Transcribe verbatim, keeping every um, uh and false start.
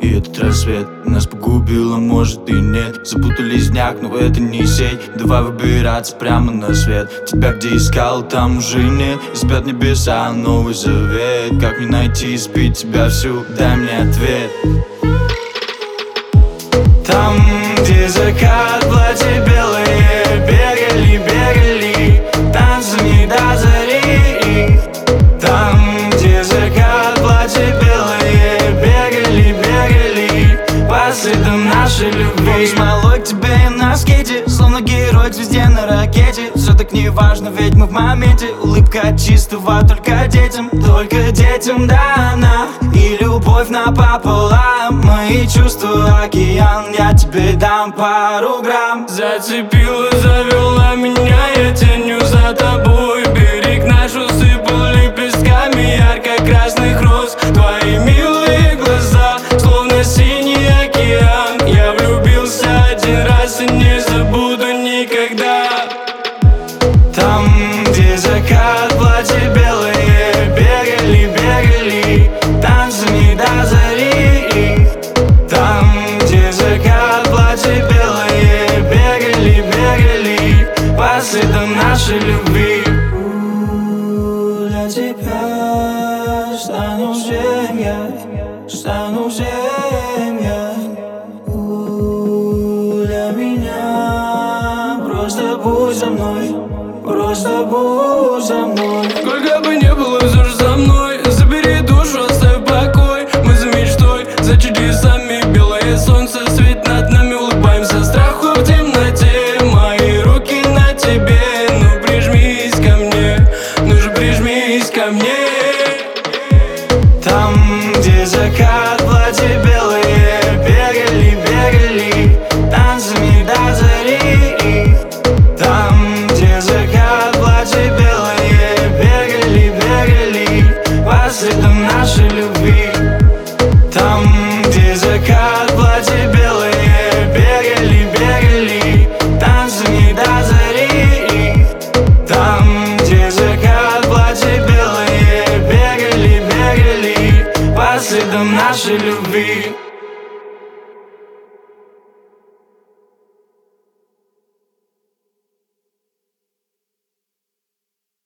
И этот рассвет нас погубил, а может и нет. Запутались в днях, но это не сеть. Давай выбираться прямо на свет. Тебя где искал, там уже нет. И спят небеса, новый завет. Как мне найти и спить тебя всю? Дай мне ответ. Там, где закат, платье белые, бегали, бегали, танцами до зари. Там, где закат, платье белые, бегали, бегали, по следам нашей любви. Смолой к тебе на скейте, словно герой к звезде на ракете. Все так не важно, ведь мы в моменте. Улыбка от чистого только детям, только детям дана. И любовь напополам, мои чувства океан. Я тебе дам пару грамм. Зацепила, завела меня, я тенью за тобой. Берег наш усыпал лепестками ярко-красных роз. Твои милые глаза, словно синий океан. Я влюбился один раз и не забуду никогда. Там, где закат, платье белые, бегали, бегали, танцами до зари. Там, где закат, платье белые, бегали, бегали, по следам нашей любви. Для тебя стану всем я, стану всем я. Для меня просто будь со мной, просто будь со мной. Сколько бы ни было, все же со мной. Забери душу, оставь покой. Мы за мечтой, за чудесами. Белое солнце, свет над нами. Улыбаемся страху в темноте. Мои руки на тебе. Ну прижмись ко мне, ну же прижмись ко мне. Там, где закат,